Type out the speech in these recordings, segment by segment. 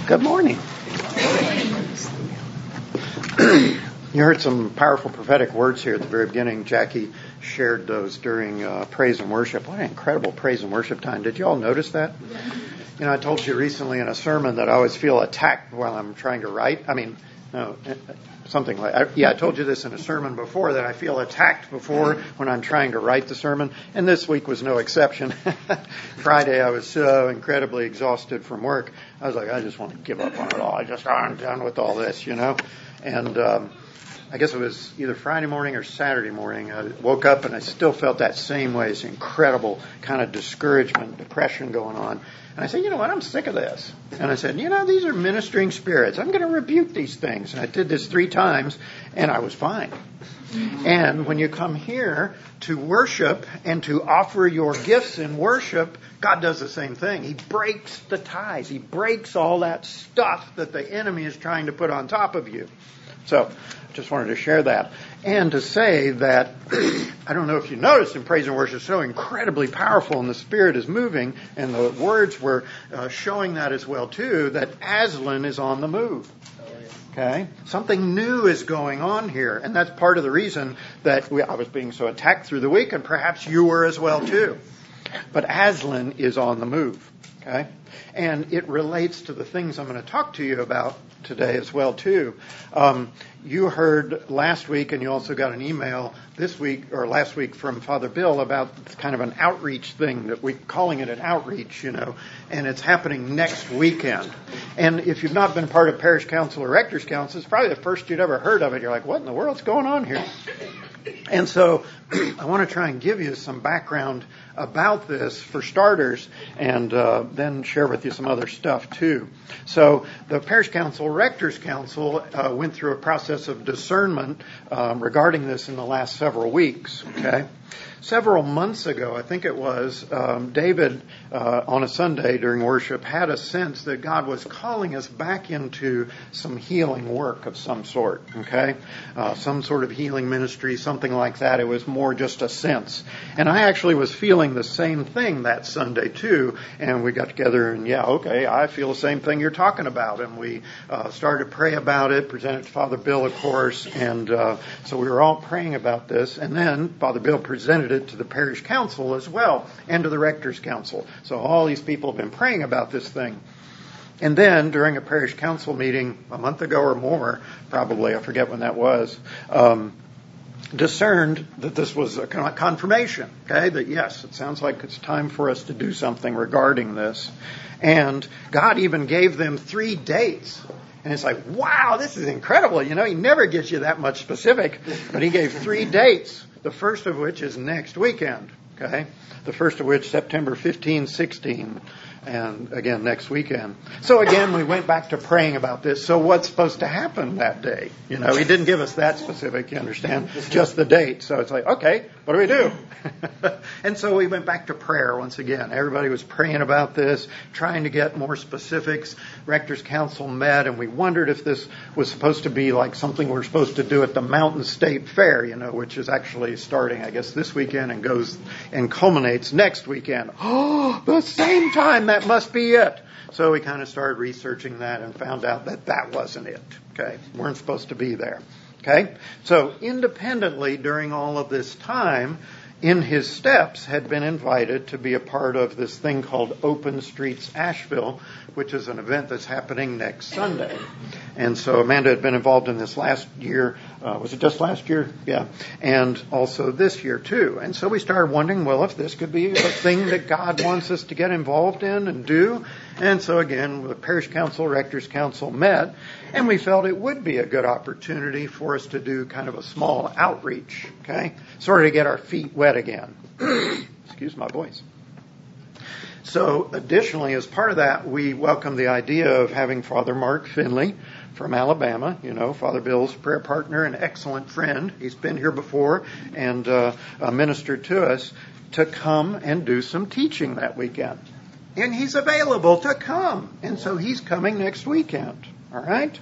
Good morning. You heard some powerful prophetic words here at the very beginning. Jackie shared those during praise and worship. What an incredible praise and worship time. Did you all notice that? You know, I told you recently in a sermon that I always feel attacked while I'm trying to write. Something like, I told you this in a sermon before, that I feel attacked before when I'm trying to write the sermon, and this week was no exception. Friday, I was so incredibly exhausted from work. I was like, I just want to give up on it all. I'm done with all this, you know. And I guess it was either Friday morning or Saturday morning. I woke up and I still felt that same way, this incredible kind of discouragement, depression going on. And I said, you know what, I'm sick of this. And I said, these are ministering spirits. I'm going to rebuke these things. And I did this 3 times, and I was fine. And when you come here to worship and to offer your gifts in worship, God does the same thing. He breaks the ties. He breaks all that stuff that the enemy is trying to put on top of you. So just wanted to share that. And to say that, I don't know if you noticed in praise and worship, so incredibly powerful and the Spirit is moving, and the words were showing that as well too, that Aslan is on the move. Okay? Something new is going on here, and that's part of the reason that I was being so attacked through the week, and perhaps you were as well too. But Aslan is on the move. Okay? And it relates to the things I'm going to talk to you about today as well too. You heard last week, and you also got an email this week or last week from Father Bill about kind of an outreach thing that we're calling it an outreach, and it's happening next weekend. And if you've not been part of parish council or rector's council, it's probably the first you'd ever heard of it. You're like, what in the world's going on here? And so I want to try and give you some background about this for starters, and then share with you some other stuff too. So the Parish Council, Rector's Council went through a process of discernment regarding this in the last several weeks. Okay, several months ago, I think it was, David on a Sunday during worship had a sense that God was calling us back into some healing work of some sort. Okay, some sort of healing ministry, something like that. It was more just a sense, and I actually was feeling the same thing that Sunday too, and we got together and I feel the same thing you're talking about, and we started to pray about it, presented to Father Bill, of course, and so we were all praying about this, and then Father Bill presented it to the parish council as well, and to the rector's council. So all these people have been praying about this thing. And then during a parish council meeting a month ago or more, probably, I forget when that was, discerned that this was a confirmation, okay, that yes, it sounds like it's time for us to do something regarding this. And God even gave them 3 dates. And it's like, wow, this is incredible. He never gives you that much specific, but he gave 3 dates, the first of which is next weekend, okay, the first of which September 15, 16, and again next weekend. So again, we went back to praying about this. So what's supposed to happen that day? He didn't give us that specific, you understand, just the date. So it's like, okay, what do we do? And so we went back to prayer once again. Everybody was praying about this, trying to get more specifics. Rector's Council met, and we wondered if this was supposed to be like something we're supposed to do at the Mountain State Fair, which is actually starting, I guess, this weekend and goes and culminates next weekend. Oh, the same time, that must be it. So we kind of started researching that and found out that that wasn't it. Okay, weren't supposed to be there. Okay, so independently during all of this time, In His Steps had been invited to be a part of this thing called Open Streets Asheville, which is an event that's happening next Sunday. And so Amanda had been involved in this last year. Was it just last year? Yeah. And also this year too. And so we started wondering, well, if this could be a thing that God wants us to get involved in and do. And so again, the Parish Council, Rector's Council met, and we felt it would be a good opportunity for us to do kind of a small outreach, okay? Sort of get our feet wet again. Excuse my voice. So additionally, as part of that, we welcome the idea of having Father Mark Finley from Alabama, Father Bill's prayer partner and excellent friend. He's been here before and ministered to us, to come and do some teaching that weekend. And he's available to come. And so he's coming next weekend. All right?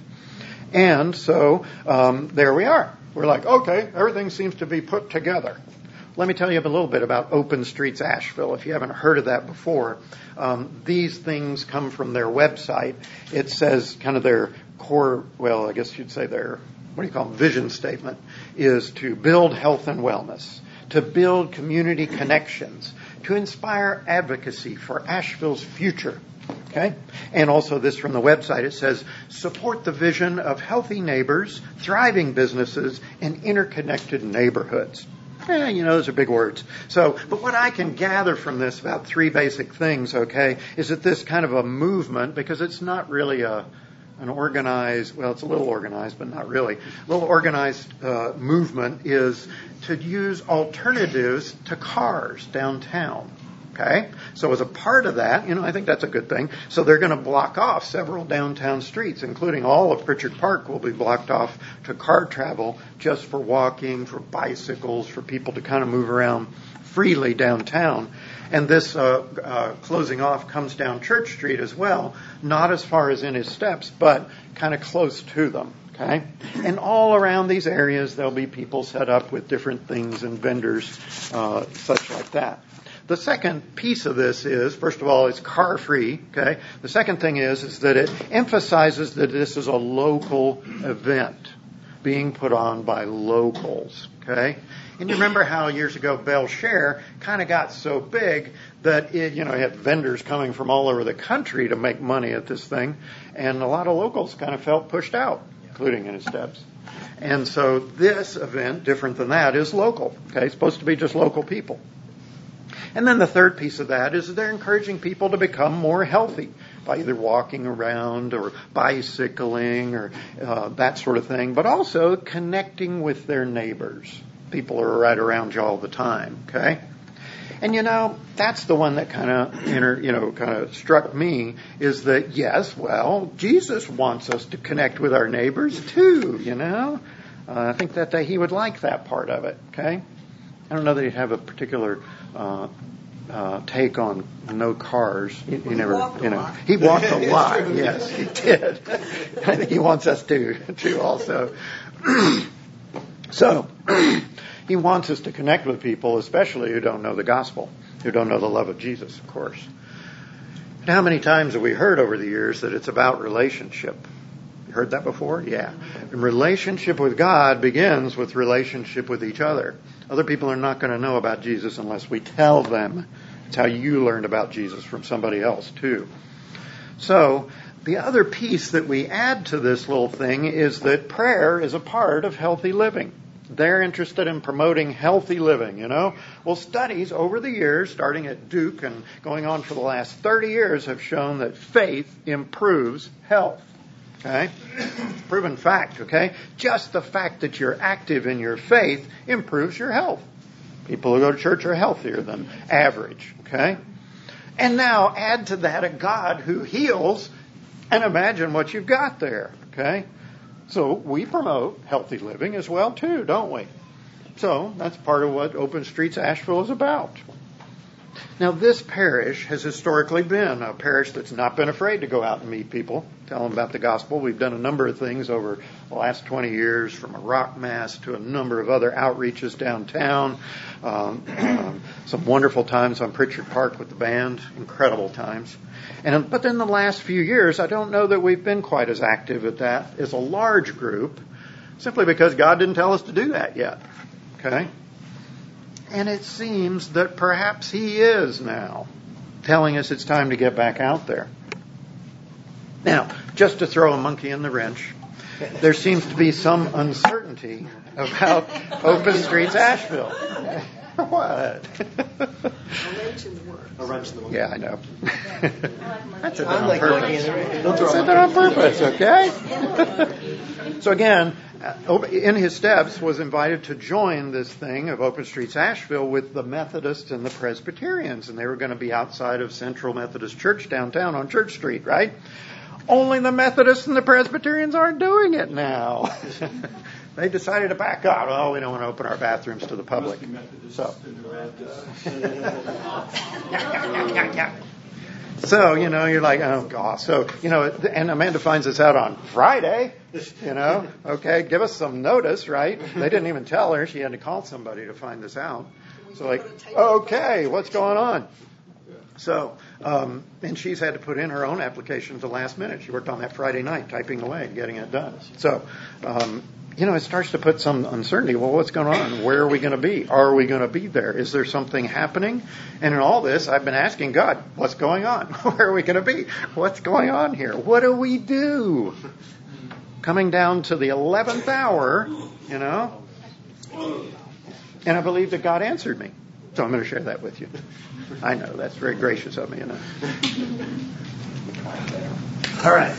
And so there we are. We're like, okay, everything seems to be put together. let me tell you a little bit about Open Streets Asheville. If you haven't heard of that before, these things come from their website. It says kind of their core, well, I guess you'd say their, what do you call them, vision statement is to build health and wellness, to build community connections, to inspire advocacy for Asheville's future. Okay? And also this from the website, it says, support the vision of healthy neighbors, thriving businesses, and interconnected neighborhoods. Those are big words. But what I can gather from this about three basic things, okay, is that this kind of a movement, because it's not really an organized, well, it's a little organized, but not really. A little organized movement is to use alternatives to cars downtown. Okay? So as a part of that, I think that's a good thing. So they're going to block off several downtown streets, including all of Pritchard Park will be blocked off to car travel just for walking, for bicycles, for people to kind of move around freely downtown. And this closing off comes down Church Street as well, not as far as in his steps, but kind of close to them. Okay? And all around these areas, there'll be people set up with different things and vendors, such like that. The second piece of this is, first of all, it's car free. Okay. The second thing is that it emphasizes that this is a local event being put on by locals. Okay. And you remember how years ago Bell Share kind of got so big that it, you had vendors coming from all over the country to make money at this thing, and a lot of locals kind of felt pushed out, including in his steps. And so this event, different than that, is local. Okay. It's supposed to be just local people. And then the third piece of that is they're encouraging people to become more healthy by either walking around or bicycling or that sort of thing, but also connecting with their neighbors. People are right around you all the time, okay? And that's the one that kind of struck me is that, yes, well, Jesus wants us to connect with our neighbors too, I think that he would like that part of it, okay? I don't know that he'd have a particular take on no cars. He never, he walked a lot. Yes, he did. I think he wants us to also. So he wants us to connect with people, especially who don't know the gospel, who don't know the love of Jesus, of course. And how many times have we heard over the years that it's about relationship? You heard that before? Yeah. And relationship with God begins with relationship with each other. Other people are not going to know about Jesus unless we tell them. It's how you learned about Jesus from somebody else, too. So the other piece that we add to this little thing is that prayer is a part of healthy living. They're interested in promoting healthy living, Well, studies over the years, starting at Duke and going on for the last 30 years, have shown that faith improves health. Okay? Proven fact, okay? Just the fact that you're active in your faith improves your health. People who go to church are healthier than average, okay? And now add to that a God who heals, and imagine what you've got there, okay? So we promote healthy living as well, too, don't we? So that's part of what Open Streets Asheville is about. Now, this parish has historically been a parish that's not been afraid to go out and meet people, tell them about the gospel. We've done a number of things over the last 20 years, from a rock mass to a number of other outreaches downtown. Some wonderful times on Pritchard Park with the band, incredible times. But in the last few years, I don't know that we've been quite as active at that as a large group, simply because God didn't tell us to do that yet. Okay? And it seems that perhaps he is now telling us it's time to get back out there. Now, just to throw a monkey in the wrench, there seems to be some uncertainty about Open Streets Asheville. What? A wrench in the monkey. Yeah, I know. That's it I'm on like purpose. Don't throw Said that on purpose, okay? So again, in his steps was invited to join this thing of Open Streets Asheville with the Methodists and the Presbyterians, and they were going to be outside of Central Methodist Church downtown on Church Street, right? Only the Methodists and the Presbyterians aren't doing it now. They decided to back out. Oh, we don't want to open our bathrooms to the public. So. So, you're like, oh, gosh. So, and Amanda finds this out on Friday, okay, give us some notice, right? They didn't even tell her. She had to call somebody to find this out. So like, okay, what's going on? So, and she's had to put in her own application at the last minute. She worked on that Friday night, typing away and getting it done. So, it starts to put some uncertainty. Well, what's going on? Where are we going to be? Are we going to be there? Is there something happening? And in all this, I've been asking God, what's going on? Where are we going to be? What's going on here? What do we do? Coming down to the 11th hour, and I believe that God answered me. So I'm going to share that with you. I know, that's very gracious of me, All right.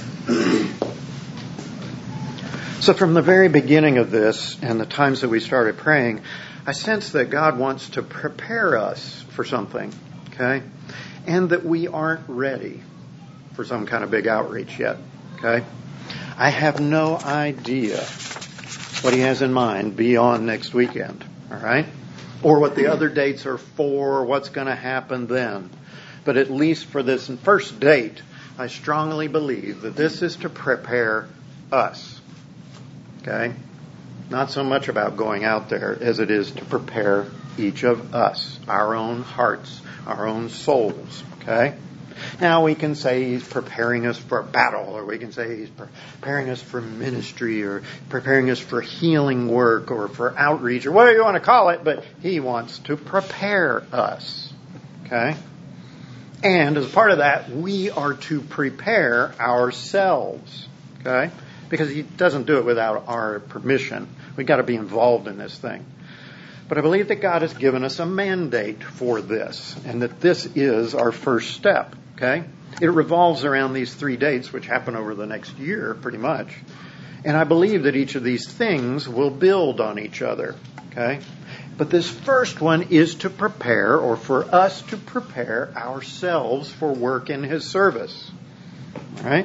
So from the very beginning of this and the times that we started praying, I sense that God wants to prepare us for something, okay? And that we aren't ready for some kind of big outreach yet, okay? I have no idea what He has in mind beyond next weekend, all right? Or what the other dates are for, what's going to happen then. But at least for this first date, I strongly believe that this is to prepare us. Okay? Not so much about going out there as it is to prepare each of us, our own hearts, our own souls. Okay? Now we can say He's preparing us for battle, or we can say He's preparing us for ministry, or preparing us for healing work, or for outreach, or whatever you want to call it, but He wants to prepare us. Okay? And as part of that, we are to prepare ourselves. Okay? Because He doesn't do it without our permission. We've got to be involved in this thing. But I believe that God has given us a mandate for this, and that this is our first step. Okay? It revolves around these 3 dates, which happen over the next year, pretty much. And I believe that each of these things will build on each other. Okay? But this first one is to prepare, or for us to prepare ourselves for work in His service. All right?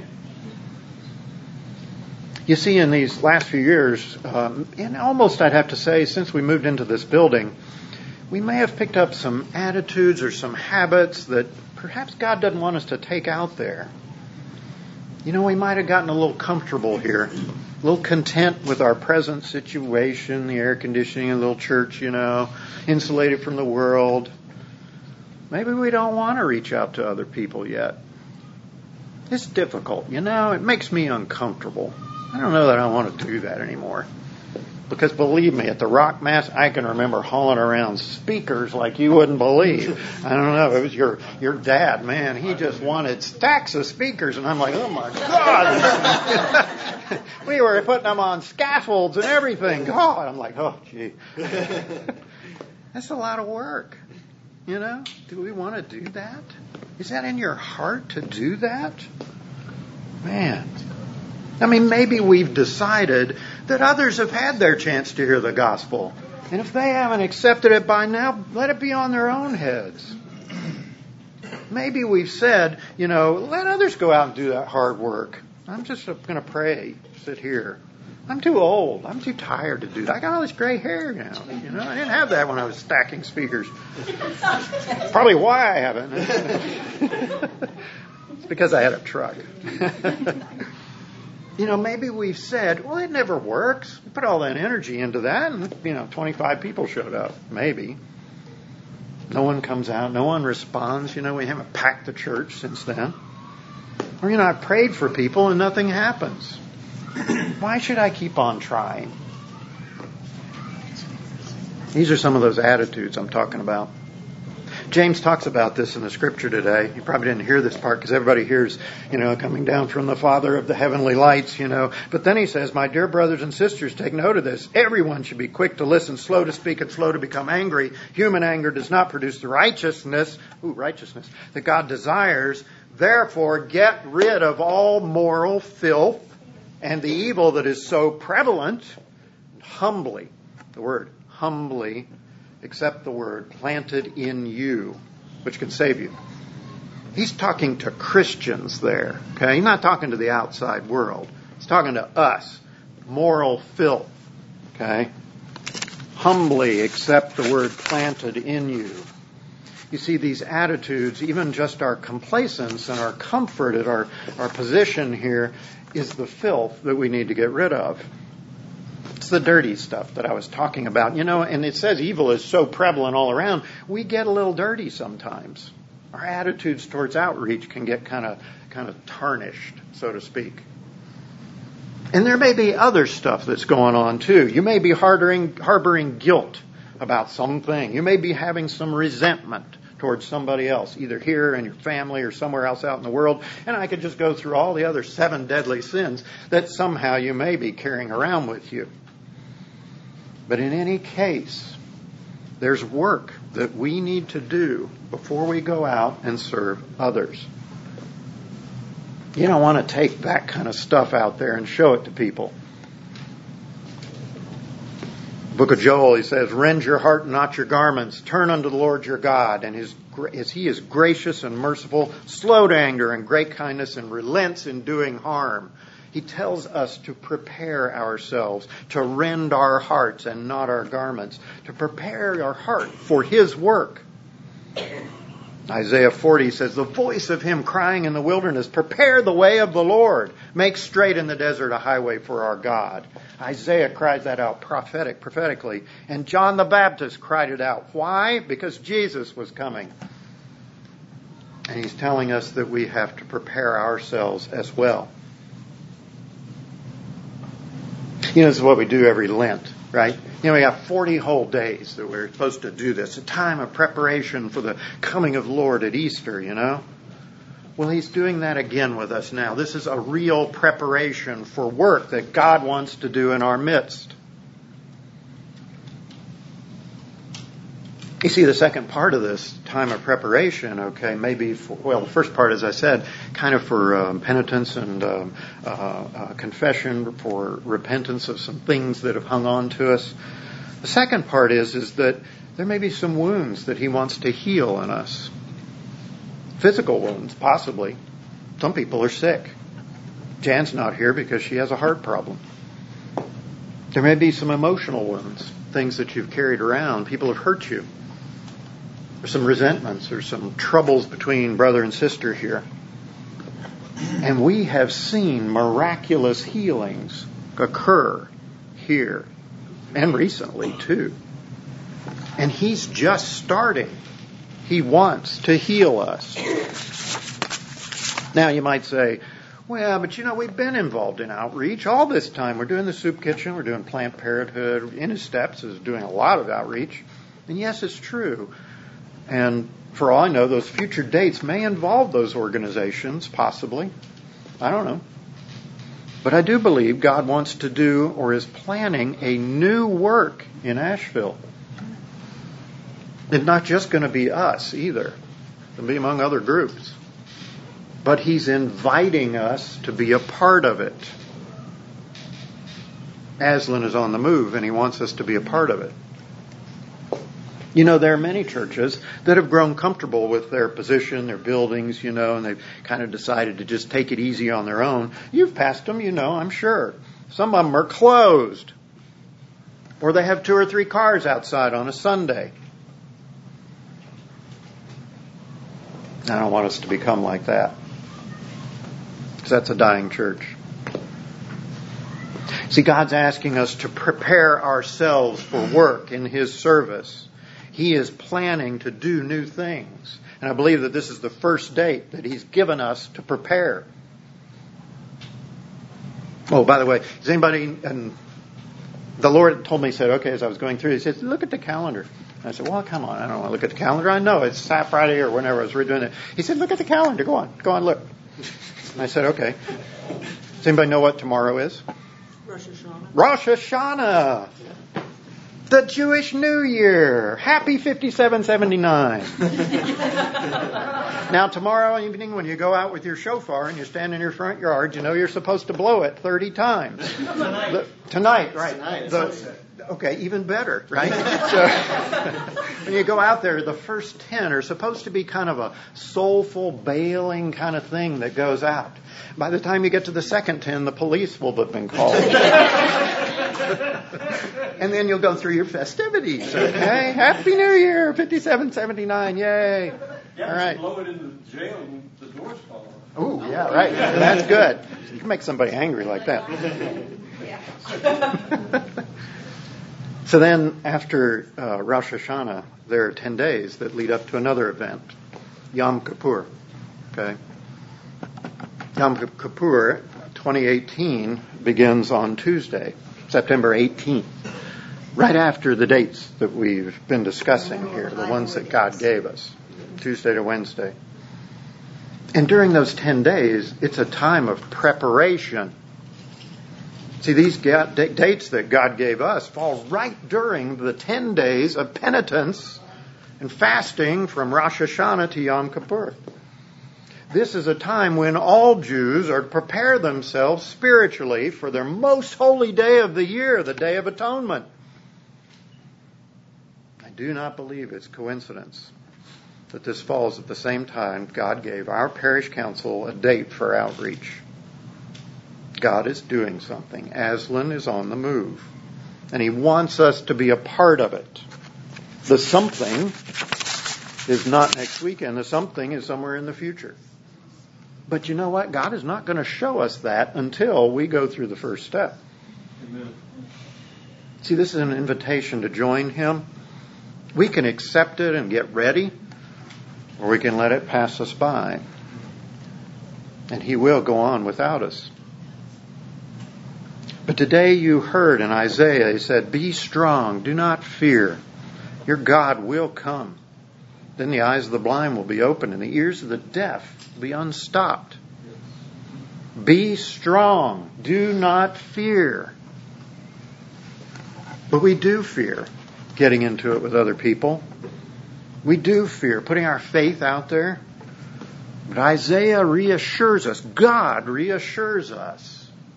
You see, in these last few years, and almost I'd have to say since we moved into this building, we may have picked up some attitudes or some habits that perhaps God doesn't want us to take out there. We might have gotten a little comfortable here, a little content with our present situation, the air conditioning, a little church, insulated from the world. Maybe we don't want to reach out to other people yet. It's difficult, it makes me uncomfortable. I don't know that I want to do that anymore. Because believe me, at the Rock Mass, I can remember hauling around speakers like you wouldn't believe. I don't know, it was your dad, man. He just wanted stacks of speakers, and I'm like, oh my God. We were putting them on scaffolds and everything. God, I'm like, oh gee. That's a lot of work. Do we want to do that? Is that in your heart to do that? Man. Maybe we've decided that others have had their chance to hear the gospel. And if they haven't accepted it by now, let it be on their own heads. Maybe we've said, let others go out and do that hard work. I'm just going to pray, sit here. I'm too old. I'm too tired to do that. I got all this gray hair now. I didn't have that when I was stacking speakers. Probably why I haven't. It's because I had a truck. Maybe we've said, well, it never works. We put all that energy into that, and, 25 people showed up. Maybe. No one comes out. No one responds. We haven't packed the church since then. Or, I've prayed for people and nothing happens. Why should I keep on trying? These are some of those attitudes I'm talking about. James talks about this in the scripture today. You probably didn't hear this part because everybody hears, coming down from the Father of the heavenly lights, But then he says, my dear brothers and sisters, take note of this. Everyone should be quick to listen, slow to speak, and slow to become angry. Human anger does not produce the righteousness that God desires. Therefore, get rid of all moral filth and the evil that is so prevalent. Humbly, the word humbly, accept the word planted in you, which can save you. He's talking to Christians there. Okay, he's not talking to the outside world. He's talking to us. Moral filth. Okay, humbly accept the word planted in you. You see, these attitudes, even just our complacence and our comfort at our position here, is the filth that we need to get rid of. It's the dirty stuff that I was talking about. And it says evil is so prevalent all around. We get a little dirty sometimes. Our attitudes towards outreach can get kind of tarnished, so to speak. And there may be other stuff that's going on too. You may be harboring guilt about something. You may be having some resentment towards somebody else, either here in your family or somewhere else out in the world. And I could just go through all the other 7 deadly sins that somehow you may be carrying around with you. But in any case, there's work that we need to do before we go out and serve others. You don't want to take that kind of stuff out there and show it to people. Book of Joel, he says, "Rend your heart and not your garments. Turn unto the Lord your God, and he is gracious and merciful, slow to anger and great kindness, and relents in doing harm." He tells us to prepare ourselves, to rend our hearts and not our garments, to prepare our heart for his work. Isaiah 40 says, "The voice of him crying in the wilderness, prepare the way of the Lord. Make straight in the desert a highway for our God." Isaiah cries that out prophetically. And John the Baptist cried it out. Why? Because Jesus was coming. And he's telling us that we have to prepare ourselves as well. This is what we do every Lent, right? We have 40 whole days that we're supposed to do this. A time of preparation for the coming of the Lord at Easter, Well, he's doing that again with us now. This is a real preparation for work that God wants to do in our midst. You see, the second part of this time of preparation, the first part, as I said, kind of for penitence and confession, for repentance of some things that have hung on to us. The second part is that there may be some wounds that he wants to heal in us. Physical wounds, possibly. Some people are sick. Jan's not here because she has a heart problem. There may be some emotional wounds, things that you've carried around. People have hurt you. There's some resentments or some troubles between brother and sister here. And we have seen miraculous healings occur here and recently too. And he's just starting. He wants to heal us. Now you might say, well, but we've been involved in outreach all this time. We're doing the soup kitchen. We're doing Planned Parenthood. In His Steps is doing a lot of outreach. And yes, it's true. And for all I know, those future dates may involve those organizations, possibly. I don't know. But I do believe God wants to do or is planning a new work in Asheville. It's not just going to be us either. It'll be among other groups. But he's inviting us to be a part of it. Aslan is on the move and he wants us to be a part of it. There are many churches that have grown comfortable with their position, their buildings, and they've kind of decided to just take it easy on their own. You've passed them, I'm sure. Some of them are closed. Or they have 2 or 3 cars outside on a Sunday. I don't want us to become like that. Because that's a dying church. See, God's asking us to prepare ourselves for work in his service. He is planning to do new things. And I believe that this is the first date that he's given us to prepare. Oh, by the way, does anybody, and the Lord told me, he said, okay, as I was going through, he said, look at the calendar. And I said, well, come on, I don't want to look at the calendar. I know it's Friday or whenever I was redoing it. He said, look at the calendar. Go on, look. And I said, okay. Does anybody know what tomorrow is? Rosh Hashanah. Rosh Hashanah. The Jewish New Year. Happy 5779. Now, tomorrow evening, when you go out with your shofar and you stand in your front yard, you're supposed to blow it 30 times. Tonight, right. Okay, even better, right? So, when you go out there, the first 10 are supposed to be kind of a soulful, bailing kind of thing that goes out. By the time you get to the second 10, the police will have been called. And then you'll go through your festivities. Okay, Happy New Year, 5779, yay! Yeah, all right. Blow it in the jail and the doors fall off. Oh, yeah, right. That's good. You can make somebody angry like that. So then after Rosh Hashanah, there are 10 days that lead up to another event, Yom Kippur. Okay? Yom Kippur 2018 begins on Tuesday, September 18th, right after the dates that we've been discussing here, the ones that God gave us, Tuesday to Wednesday. And during those 10 days, it's a time of preparation. See, these dates that God gave us fall right during the 10 days of penitence and fasting from Rosh Hashanah to Yom Kippur. This is a time when all Jews are to prepare themselves spiritually for their most holy day of the year, the Day of Atonement. I do not believe it's coincidence that this falls at the same time God gave our parish council a date for outreach. God is doing something. Aslan is on the move. And He wants us to be a part of it. The something is not next weekend. The something is somewhere in the future. But you know what? God is not going to show us that until we go through the first step. Amen. See, this is an invitation to join Him. We can accept it and get ready, or we can let it pass us by. And He will go on without us. But today you heard in Isaiah, He said, "Be strong, do not fear. Your God will come. Then the eyes of the blind will be opened and the ears of the deaf will be unstopped." Be strong, do not fear. But we do fear getting into it with other people. We do fear putting our faith out there. But Isaiah reassures us, God reassures us.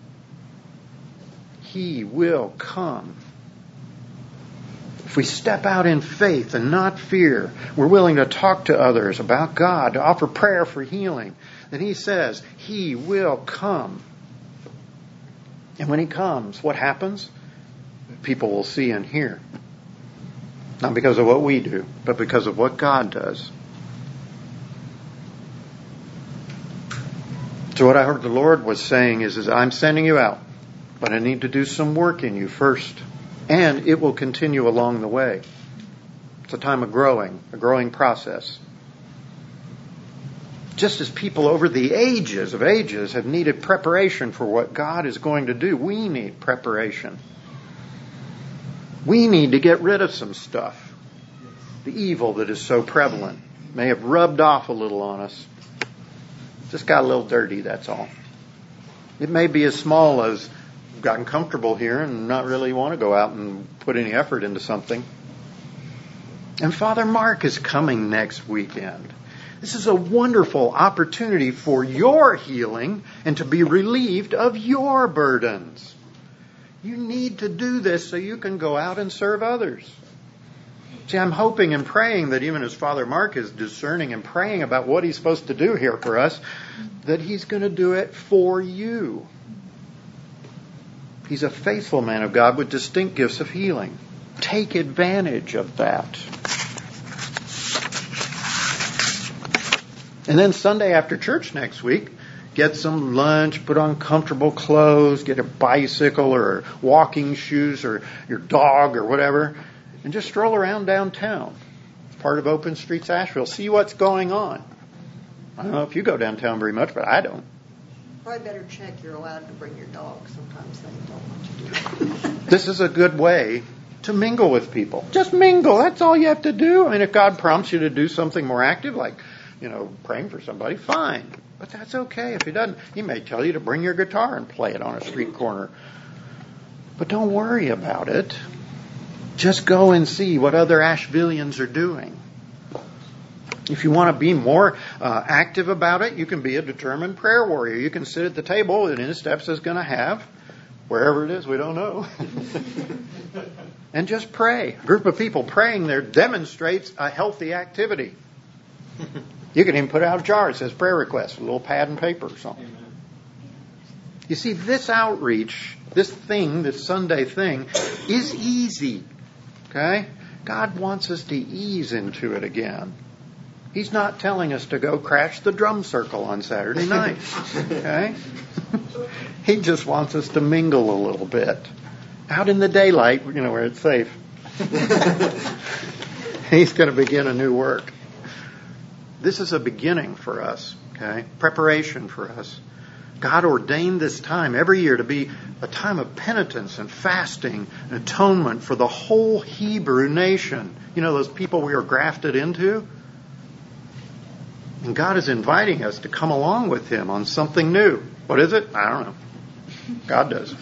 He will come. If we step out in faith and not fear, we're willing to talk to others about God, to offer prayer for healing, then He says He will come. And when He comes, what happens? People will see and hear. Not because of what we do, but because of what God does. So what I heard the Lord was saying is I'm sending you out, but I need to do some work in you first. And it will continue along the way. It's a time of growing, a growing process. Just as people over the ages of ages have needed preparation for what God is going to do, we need preparation. We need to get rid of some stuff. The evil that is so prevalent may have rubbed off a little on us. Just got a little dirty, that's all. It may be as small as gotten comfortable here and not really want to go out and put any effort into something. And Father Mark is coming next weekend. This is a wonderful opportunity for your healing and to be relieved of your burdens. You need to do this so you can go out and serve others. See, I'm hoping and praying that even as Father Mark is discerning and praying about what he's supposed to do here for us, that he's going to do it for you. He's a faithful man of God with distinct gifts of healing. Take advantage of that. And then Sunday after church next week, get some lunch, put on comfortable clothes, get a bicycle or walking shoes or your dog or whatever, and just stroll around downtown. It's part of Open Streets Asheville. See what's going on. I don't know if you go downtown very much, but I don't. Probably better check you're allowed to bring your dog. Sometimes they don't want you to. This is a good way to mingle with people. Just mingle. That's all you have to do. I mean, if God prompts you to do something more active, like, praying for somebody, fine. But that's okay. If He doesn't, He may tell you to bring your guitar and play it on a street corner. But don't worry about it. Just go and see what other Ashevilleans are doing. If you want to be more active about it, you can be a determined prayer warrior. You can sit at the table that In Steps is going to have, wherever it is, we don't know, and just pray. A group of people praying there demonstrates a healthy activity. You can even put out a jar that says prayer request, a little pad and paper or something. Amen. You see, this outreach, this Sunday thing, is easy. Okay? God wants us to ease into it again. He's not telling us to go crash the drum circle on Saturday night. Okay? He just wants us to mingle a little bit. Out in the daylight, where it's safe. He's going to begin a new work. This is a beginning for us, okay? Preparation for us. God ordained this time every year to be a time of penitence and fasting and atonement for the whole Hebrew nation. Those people we were grafted into? And God is inviting us to come along with Him on something new. What is it? I don't know. God does.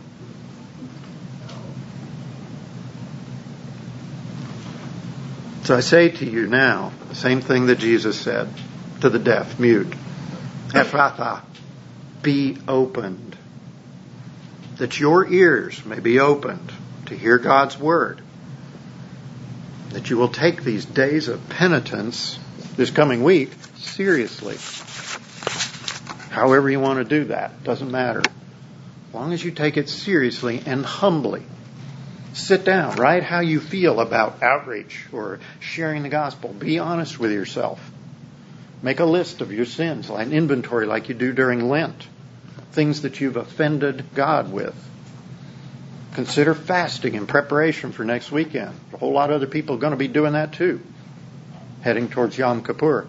So I say to you now, the same thing that Jesus said to the deaf, mute. Ephphatha, be opened. That your ears may be opened to hear God's word. That you will take these days of penitence this coming week seriously. However you want to do that, doesn't matter. As long as you take it seriously and humbly. Sit down, write how you feel about outreach or sharing the gospel. Be honest with yourself. Make a list of your sins, like an inventory like you do during Lent. Things that you've offended God with. Consider fasting in preparation for next weekend. A whole lot of other people are going to be doing that too, heading towards Yom Kippur.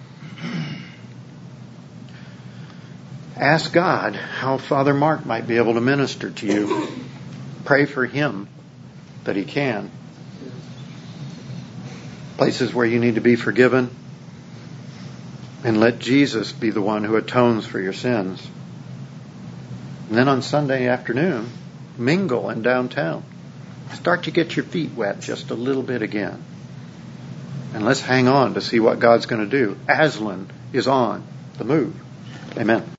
Ask God how Father Mark might be able to minister to you. Pray for him that he can. Places where you need to be forgiven. And let Jesus be the one who atones for your sins. And then on Sunday afternoon, mingle in downtown. Start to get your feet wet just a little bit again. And let's hang on to see what God's going to do. Aslan is on the move. Amen.